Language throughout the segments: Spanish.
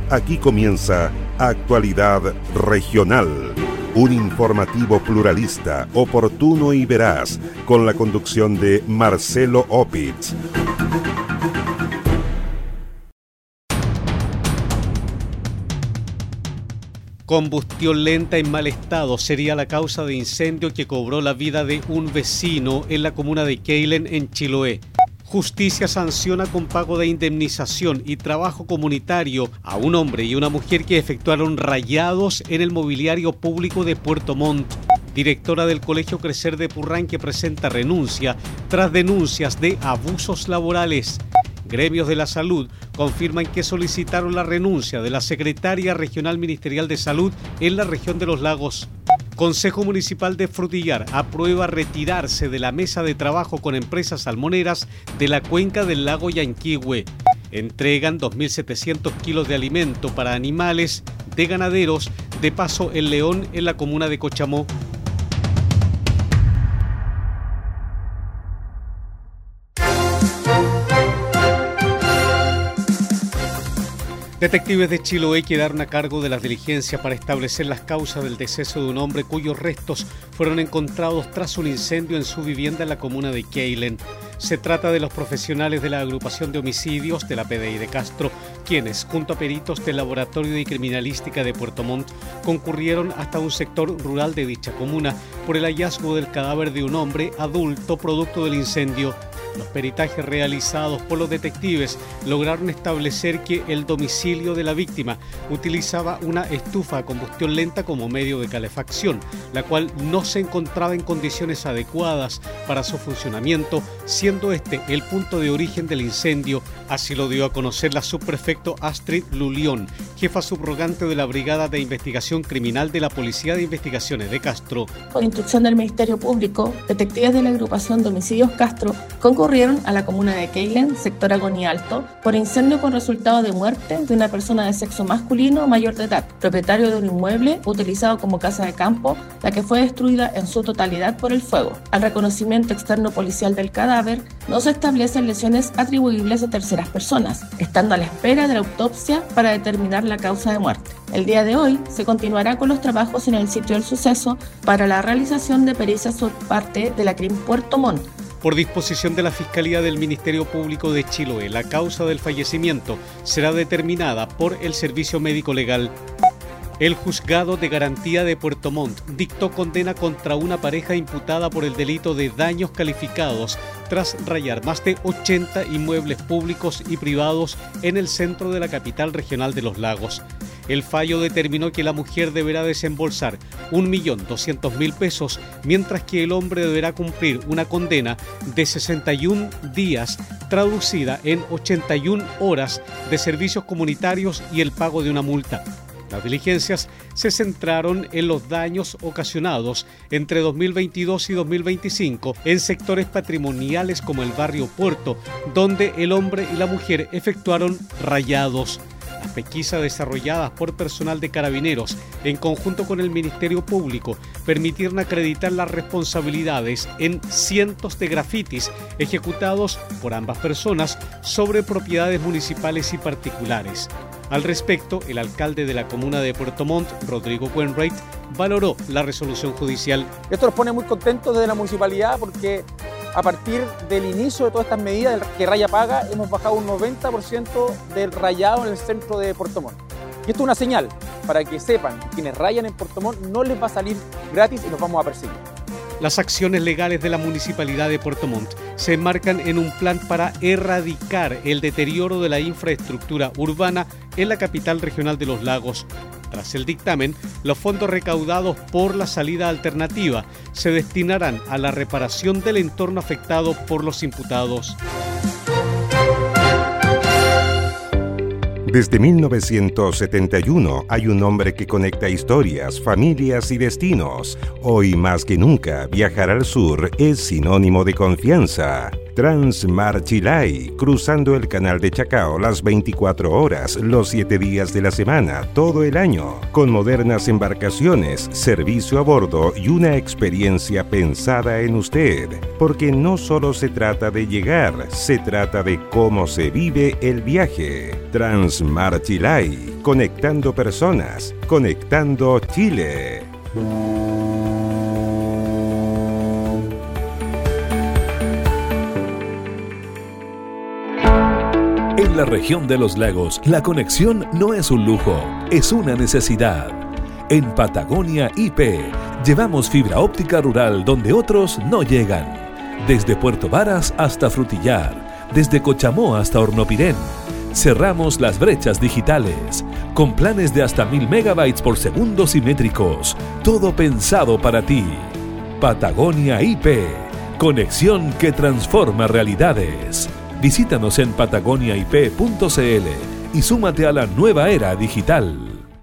Aquí comienza Actualidad Regional, un informativo pluralista, oportuno y veraz, con la conducción de Marcelo Opitz. Combustión lenta en mal estado sería la causa de incendio que cobró la vida de un vecino en la comuna de Keilen, en Chiloé. Justicia sanciona con pago de indemnización y trabajo comunitario a un hombre y una mujer que efectuaron rayados en el mobiliario público de Puerto Montt. Directora del Colegio Crecer de Purranque presenta renuncia tras denuncias de abusos laborales. Gremios de la salud confirman que solicitaron la renuncia de la secretaria regional ministerial de salud en la región de los lagos. Consejo Municipal de Frutillar aprueba retirarse de la mesa de trabajo con empresas salmoneras de la cuenca del lago Yanquihue. Entregan 2.700 kilos de alimento para animales de ganaderos de Paso el León en la comuna de Cochamó. Detectives de Chiloé quedaron a cargo de las diligencias para establecer las causas del deceso de un hombre cuyos restos fueron encontrados tras un incendio en su vivienda en la comuna de Keilen. Se trata de los profesionales de la agrupación de homicidios de la PDI de Castro, quienes, junto a peritos del Laboratorio de Criminalística de Puerto Montt, concurrieron hasta un sector rural de dicha comuna por el hallazgo del cadáver de un hombre adulto producto del incendio. Los peritajes realizados por los detectives lograron establecer que el domicilio de la víctima utilizaba una estufa a combustión lenta como medio de calefacción, la cual no se encontraba en condiciones adecuadas para su funcionamiento, siendo este el punto de origen del incendio. Así lo dio a conocer la subprefecto Astrid Lulión, jefa subrogante de la Brigada de Investigación Criminal de la Policía de Investigaciones de Castro. Por instrucción del Ministerio Público, detectives de la agrupación de homicidios Castro concurrieron a la comuna de Keilen, sector Agonía Alto, por incendio con resultado de muerte de una persona de sexo masculino mayor de edad, propietario de un inmueble utilizado como casa de campo, la que fue destruida en su totalidad por el fuego. Al reconocimiento externo policial del cadáver, no se establecen lesiones atribuibles a terceras personas, estando a la espera de la autopsia para determinar la causa de muerte. El día de hoy se continuará con los trabajos en el sitio del suceso para la realización de pericias por parte de la CRIM Puerto Montt. Por disposición de la Fiscalía del Ministerio Público de Chiloé, la causa del fallecimiento será determinada por el Servicio Médico Legal. El Juzgado de Garantía de Puerto Montt dictó condena contra una pareja imputada por el delito de daños calificados tras rayar más de 80 inmuebles públicos y privados en el centro de la capital regional de los lagos. El fallo determinó que la mujer deberá desembolsar 1.200.000 pesos, mientras que el hombre deberá cumplir una condena de 61 días, traducida en 81 horas de servicios comunitarios y el pago de una multa. Las diligencias se centraron en los daños ocasionados entre 2022 y 2025 en sectores patrimoniales como el barrio Puerto, donde el hombre y la mujer efectuaron rayados. Las pesquisas desarrolladas por personal de Carabineros en conjunto con el Ministerio Público permitieron acreditar las responsabilidades en cientos de grafitis ejecutados por ambas personas sobre propiedades municipales y particulares. Al respecto, el alcalde de la comuna de Puerto Montt, Rodrigo Wainwright, valoró la resolución judicial. Esto nos pone muy contentos desde la municipalidad porque a partir del inicio de todas estas medidas que Raya paga, hemos bajado un 90% del rayado en el centro de Puerto Montt. Y esto es una señal para que sepan que quienes rayan en Puerto Montt no les va a salir gratis y los vamos a perseguir. Las acciones legales de la Municipalidad de Puerto Montt se enmarcan en un plan para erradicar el deterioro de la infraestructura urbana en la capital regional de los lagos. Tras el dictamen, los fondos recaudados por la salida alternativa se destinarán a la reparación del entorno afectado por los imputados. Desde 1971 hay un nombre que conecta historias, familias y destinos. Hoy más que nunca, viajar al sur es sinónimo de confianza. Transmarchilay, cruzando el canal de Chacao las 24 horas, los 7 días de la semana, todo el año, con modernas embarcaciones, servicio a bordo y una experiencia pensada en usted. Porque no solo se trata de llegar, se trata de cómo se vive el viaje. Transmarchilay, conectando personas, conectando Chile. En la región de los lagos, la conexión no es un lujo, es una necesidad. En Patagonia IP, llevamos fibra óptica rural donde otros no llegan. Desde Puerto Varas hasta Frutillar, desde Cochamó hasta Hornopirén. Cerramos las brechas digitales, con planes de hasta 1000 megabytes por segundo simétricos. Todo pensado para ti. Patagonia IP, conexión que transforma realidades. Visítanos en patagoniaip.cl y súmate a la nueva era digital.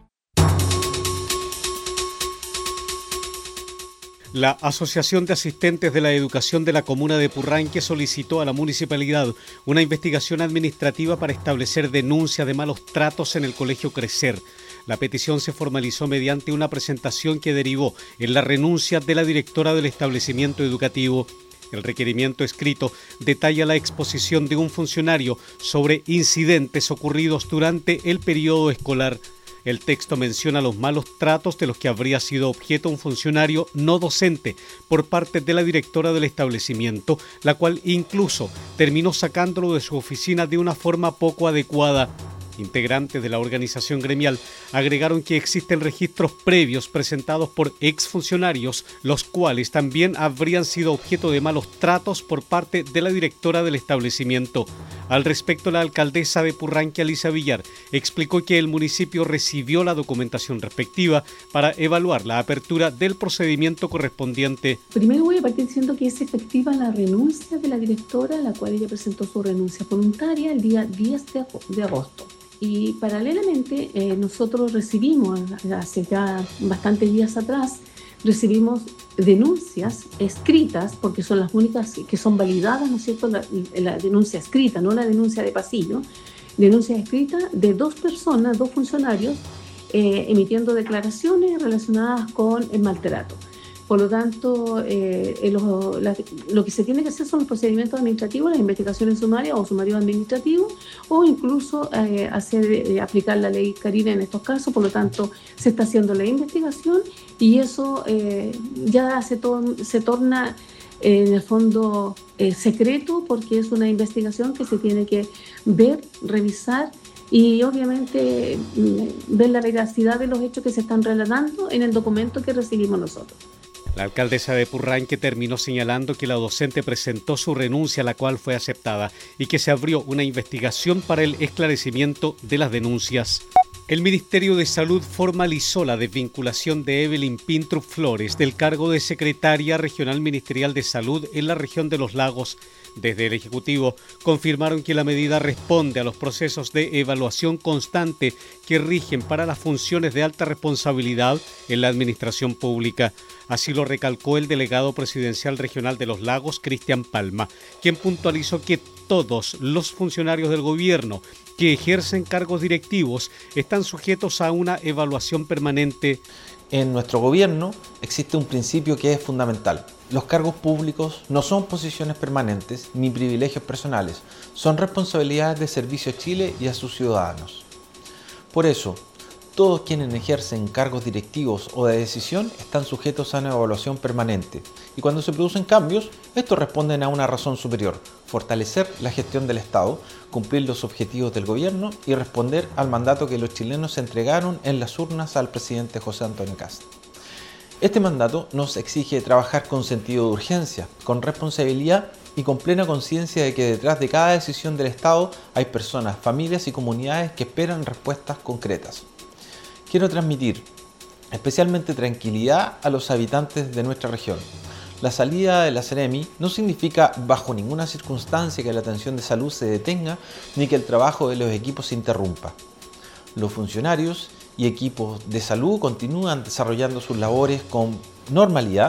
La Asociación de Asistentes de la Educación de la Comuna de Purranque solicitó a la municipalidad una investigación administrativa para establecer denuncia de malos tratos en el Colegio Crecer. La petición se formalizó mediante una presentación que derivó en la renuncia de la directora del establecimiento educativo. El requerimiento escrito detalla la exposición de un funcionario sobre incidentes ocurridos durante el periodo escolar. El texto menciona los malos tratos de los que habría sido objeto un funcionario no docente por parte de la directora del establecimiento, la cual incluso terminó sacándolo de su oficina de una forma poco adecuada. Integrantes de la organización gremial agregaron que existen registros previos presentados por exfuncionarios, los cuales también habrían sido objeto de malos tratos por parte de la directora del establecimiento. Al respecto, la alcaldesa de Purranque, Alicia Villar, explicó que el municipio recibió la documentación respectiva para evaluar la apertura del procedimiento correspondiente. Primero voy a partir diciendo que es efectiva la renuncia de la directora, la cual ella presentó su renuncia voluntaria el día 10 de agosto. Y paralelamente nosotros recibimos, hace ya bastantes días atrás, recibimos denuncias escritas, porque son las únicas que son validadas, ¿no es cierto?, la denuncia escrita, no la denuncia de pasillo, denuncia escrita de 2 personas, 2 funcionarios, emitiendo declaraciones relacionadas con el maltrato. Por lo tanto, lo que se tiene que hacer son los procedimientos administrativos, las investigaciones sumarias o sumarios administrativos, o incluso aplicar la ley Caribe en estos casos. Por lo tanto, se está haciendo la investigación y eso ya se torna en el fondo secreto, porque es una investigación que se tiene que ver, revisar y obviamente ver la veracidad de los hechos que se están relatando en el documento que recibimos nosotros. La alcaldesa de Purranque terminó señalando que la docente presentó su renuncia, la cual fue aceptada, y que se abrió una investigación para el esclarecimiento de las denuncias. El Ministerio de Salud formalizó la desvinculación de Evelyn Pintrup Flores del cargo de secretaria regional ministerial de salud en la región de los lagos. Desde el Ejecutivo confirmaron que la medida responde a los procesos de evaluación constante que rigen para las funciones de alta responsabilidad en la administración pública. Así lo recalcó el delegado presidencial regional de los lagos, Cristian Palma, quien puntualizó que todos los funcionarios del gobierno que ejercen cargos directivos están sujetos a una evaluación permanente. En nuestro gobierno existe un principio que es fundamental. Los cargos públicos no son posiciones permanentes ni privilegios personales, son responsabilidades de servicio a Chile y a sus ciudadanos. Por eso, todos quienes ejercen cargos directivos o de decisión están sujetos a una evaluación permanente. Y cuando se producen cambios, estos responden a una razón superior: fortalecer la gestión del Estado, cumplir los objetivos del gobierno y responder al mandato que los chilenos entregaron en las urnas al presidente José Antonio Kast. Este mandato nos exige trabajar con sentido de urgencia, con responsabilidad y con plena conciencia de que detrás de cada decisión del Estado hay personas, familias y comunidades que esperan respuestas concretas. Quiero transmitir especialmente tranquilidad a los habitantes de nuestra región. La salida de la Seremi no significa bajo ninguna circunstancia que la atención de salud se detenga ni que el trabajo de los equipos se interrumpa. Los funcionarios y equipos de salud continúan desarrollando sus labores con normalidad.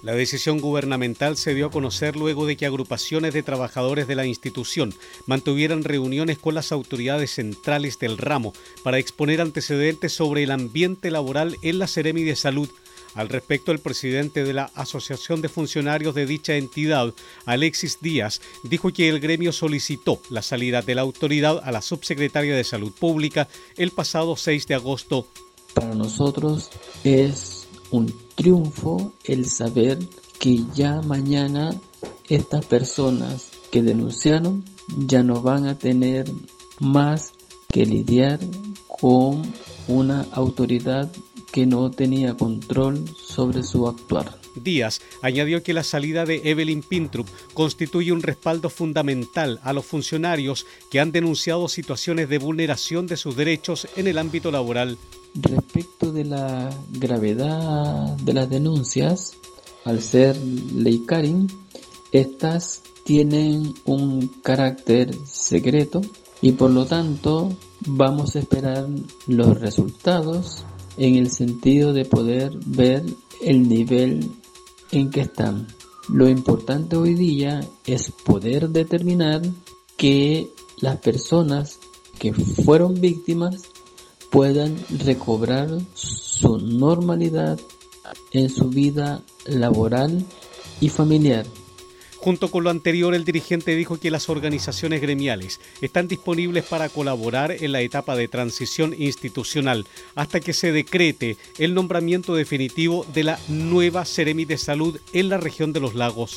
La decisión gubernamental se dio a conocer luego de que agrupaciones de trabajadores de la institución mantuvieran reuniones con las autoridades centrales del ramo para exponer antecedentes sobre el ambiente laboral en la Seremi de Salud. Al respecto, el presidente de la Asociación de Funcionarios de dicha entidad, Alexis Díaz, dijo que el gremio solicitó la salida de la autoridad a la subsecretaria de Salud Pública el pasado 6 de agosto. Para nosotros es un triunfo el saber que ya mañana estas personas que denunciaron ya no van a tener más que lidiar con una autoridad que no tenía control sobre su actuar. Díaz añadió que la salida de Evelyn Pintrup constituye un respaldo fundamental a los funcionarios que han denunciado situaciones de vulneración de sus derechos en el ámbito laboral. Respecto de la gravedad de las denuncias, al ser ley Karin, estas tienen un carácter secreto y por lo tanto vamos a esperar los resultados en el sentido de poder ver el nivel en que están. Lo importante hoy día es poder determinar que las personas que fueron víctimas puedan recobrar su normalidad en su vida laboral y familiar. Junto con lo anterior, el dirigente dijo que las organizaciones gremiales están disponibles para colaborar en la etapa de transición institucional hasta que se decrete el nombramiento definitivo de la nueva Seremi de Salud en la región de los Lagos.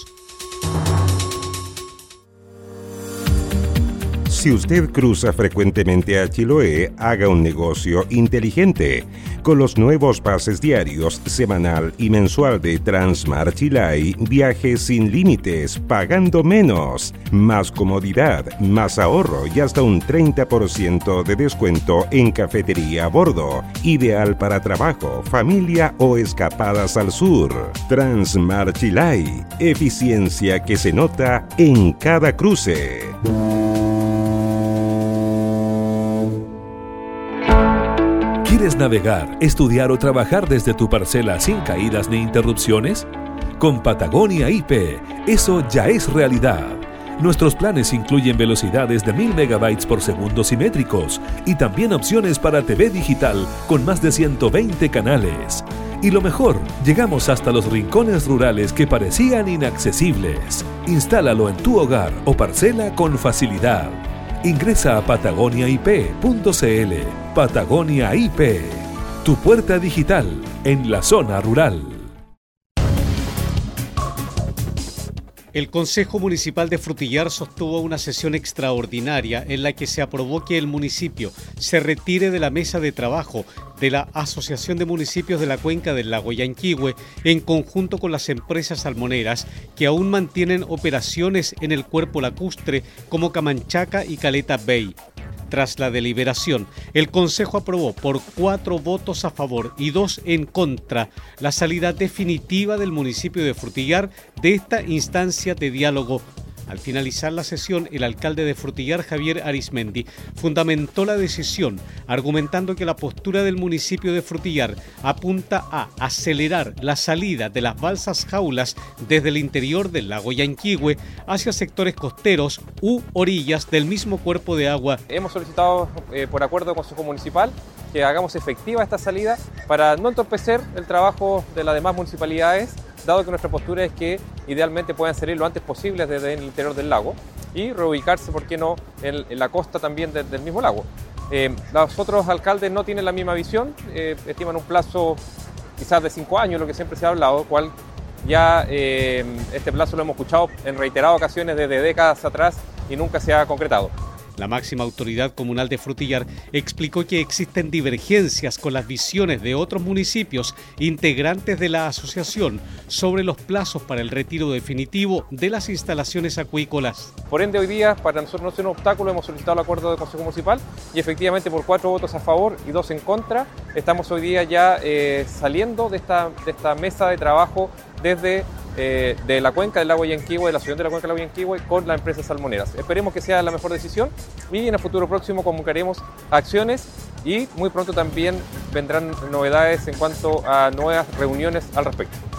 Si usted cruza frecuentemente a Chiloé, haga un negocio inteligente. Con los nuevos pases diarios, semanal y mensual de Transmar Chilay, viaje sin límites, pagando menos. Más comodidad, más ahorro y hasta un 30% de descuento en cafetería a bordo. Ideal para trabajo, familia o escapadas al sur. Transmar Chilay, eficiencia que se nota en cada cruce. ¿Quieres navegar, estudiar o trabajar desde tu parcela sin caídas ni interrupciones? Con Patagonia IP, eso ya es realidad. Nuestros planes incluyen velocidades de 1000 megabytes por segundo simétricos y también opciones para TV digital con más de 120 canales. Y lo mejor, llegamos hasta los rincones rurales que parecían inaccesibles. Instálalo en tu hogar o parcela con facilidad. Ingresa a patagoniaip.cl. Patagonia IP, tu puerta digital en la zona rural. El Consejo Municipal de Frutillar sostuvo una sesión extraordinaria en la que se aprobó que el municipio se retire de la mesa de trabajo de la Asociación de Municipios de la Cuenca del Lago Yanquihue en conjunto con las empresas salmoneras que aún mantienen operaciones en el cuerpo lacustre como Camanchaca y Caleta Bay. Tras la deliberación, el Consejo aprobó por 4 votos a favor y 2 en contra la salida definitiva del municipio de Frutillar de esta instancia de diálogo. Al finalizar la sesión, el alcalde de Frutillar, Javier Arismendi, fundamentó la decisión, argumentando que la postura del municipio de Frutillar apunta a acelerar la salida de las balsas jaulas desde el interior del lago Yanquihue hacia sectores costeros u orillas del mismo cuerpo de agua. Hemos solicitado, por acuerdo del Consejo Municipal, que hagamos efectiva esta salida para no entorpecer el trabajo de las demás municipalidades, dado que nuestra postura es que idealmente puedan salir lo antes posible desde el interior del lago y reubicarse, ¿por qué no?, en la costa también del mismo lago. Los otros alcaldes no tienen la misma visión, estiman un plazo quizás de 5 años, lo que siempre se ha hablado, cual ya este plazo lo hemos escuchado en reiteradas ocasiones desde décadas atrás y nunca se ha concretado. La máxima autoridad comunal de Frutillar explicó que existen divergencias con las visiones de otros municipios integrantes de la asociación sobre los plazos para el retiro definitivo de las instalaciones acuícolas. Por ende, hoy día, para nosotros no ser un obstáculo, hemos solicitado el acuerdo del Consejo Municipal y efectivamente por 4 votos a favor y 2 en contra, estamos hoy día ya saliendo de esta mesa de trabajo desde de la cuenca del lago Yanquihue, de la asociación de la cuenca del lago Yanquihue con las empresas salmoneras. Esperemos que sea la mejor decisión y en el futuro próximo convocaremos acciones y muy pronto también vendrán novedades en cuanto a nuevas reuniones al respecto.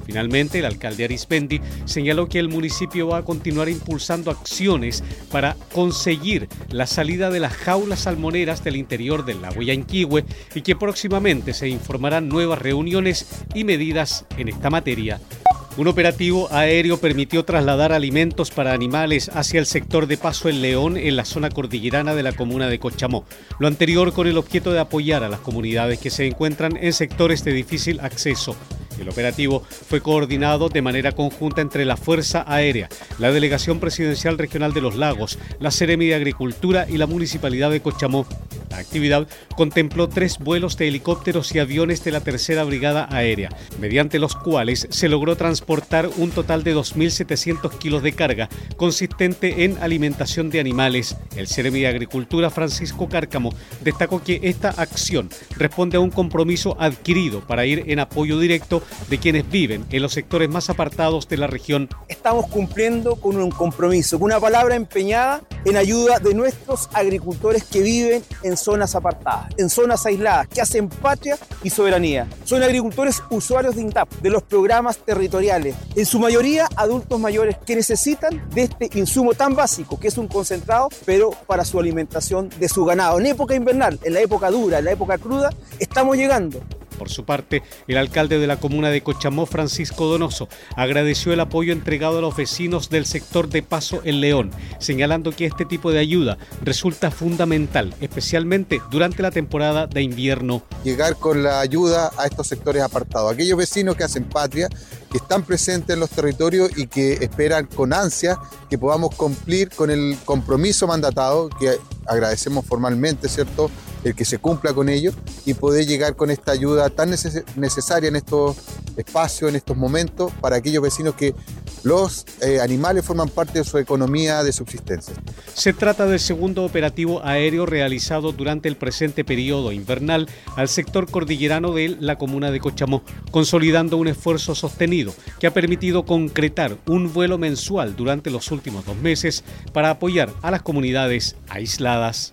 Finalmente, el alcalde Arizmendi señaló que el municipio va a continuar impulsando acciones para conseguir la salida de las jaulas salmoneras del interior del lago Yanquihue y que próximamente se informarán nuevas reuniones y medidas en esta materia. Un operativo aéreo permitió trasladar alimentos para animales hacia el sector de Paso El León en la zona cordillerana de la comuna de Cochamó. Lo anterior con el objeto de apoyar a las comunidades que se encuentran en sectores de difícil acceso. El operativo fue coordinado de manera conjunta entre la Fuerza Aérea, la Delegación Presidencial Regional de los Lagos, la Seremi de Agricultura y la Municipalidad de Cochamó. La actividad contempló 3 vuelos de helicópteros y aviones de la Tercera Brigada Aérea, mediante los cuales se logró transportar un total de 2.700 kilos de carga, consistente en alimentación de animales. El Seremi de Agricultura, Francisco Cárcamo, destacó que esta acción responde a un compromiso adquirido para ir en apoyo directo de quienes viven en los sectores más apartados de la región. Estamos cumpliendo con un compromiso, con una palabra empeñada en ayuda de nuestros agricultores que viven en zonas apartadas, en zonas aisladas, que hacen patria y soberanía. Son agricultores usuarios de INTAP, de los programas territoriales, en su mayoría adultos mayores que necesitan de este insumo tan básico que es un concentrado, pero para su alimentación de su ganado. En época invernal, en la época dura, en la época cruda, estamos llegando. Por su parte, el alcalde de la comuna de Cochamó, Francisco Donoso, agradeció el apoyo entregado a los vecinos del sector de Paso El León, señalando que este tipo de ayuda resulta fundamental, especialmente durante la temporada de invierno. Llegar con la ayuda a estos sectores apartados, aquellos vecinos que hacen patria, que están presentes en los territorios y que esperan con ansia que podamos cumplir con el compromiso mandatado, que agradecemos formalmente, ¿cierto?, el que se cumpla con ello y poder llegar con esta ayuda tan necesaria en estos espacios, en estos momentos, para aquellos vecinos que los animales forman parte de su economía de subsistencia. Se trata del segundo operativo aéreo realizado durante el presente periodo invernal al sector cordillerano de la comuna de Cochamó, consolidando un esfuerzo sostenido que ha permitido concretar un vuelo mensual durante los últimos 2 meses para apoyar a las comunidades aisladas.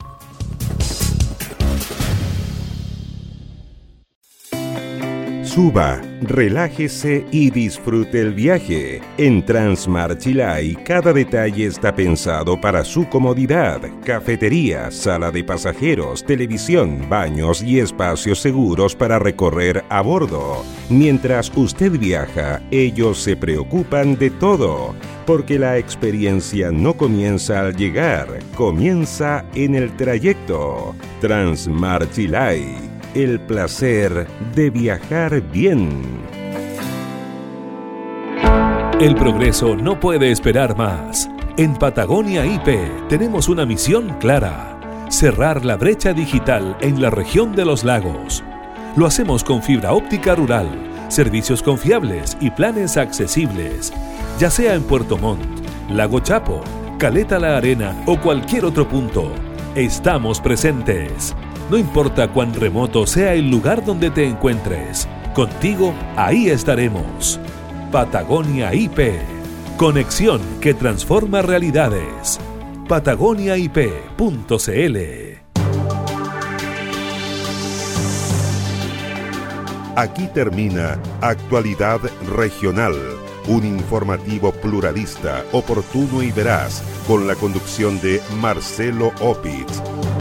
Suba, relájese y disfrute el viaje. En Transmar Chilay, cada detalle está pensado para su comodidad. Cafetería, sala de pasajeros, televisión, baños y espacios seguros para recorrer a bordo. Mientras usted viaja, ellos se preocupan de todo. Porque la experiencia no comienza al llegar, comienza en el trayecto. Transmar Chilay. El placer de viajar bien. El progreso no puede esperar más. En Patagonia IP tenemos una misión clara: cerrar la brecha digital en la región de los lagos. Lo hacemos con fibra óptica rural, servicios confiables y planes accesibles. Ya sea en Puerto Montt, Lago Chapo, Caleta La Arena o cualquier otro punto, estamos presentes. No importa cuán remoto sea el lugar donde te encuentres, contigo ahí estaremos. Patagonia IP. Conexión que transforma realidades. patagoniaip.cl. Aquí termina Actualidad Regional, un informativo pluralista, oportuno y veraz, con la conducción de Marcelo Opitz.